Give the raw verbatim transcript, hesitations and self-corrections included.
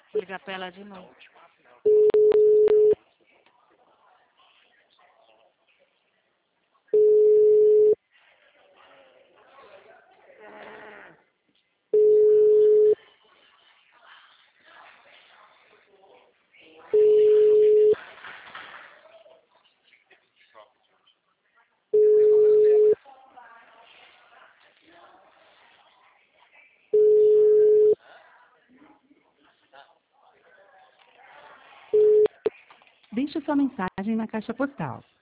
Vou ligar pra ela de novo. Deixe sua mensagem na caixa postal.